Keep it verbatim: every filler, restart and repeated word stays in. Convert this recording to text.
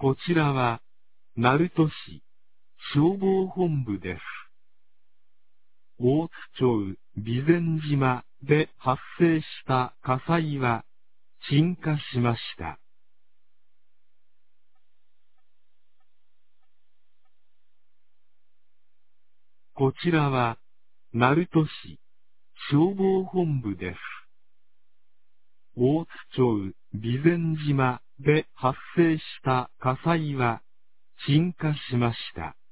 こちらは、鳴門市消防本部です。大津町備前島で発生した火災は、鎮火しました。こちらは、鳴門市消防本部です。大津町備前島で発生した火災は、鎮火しました。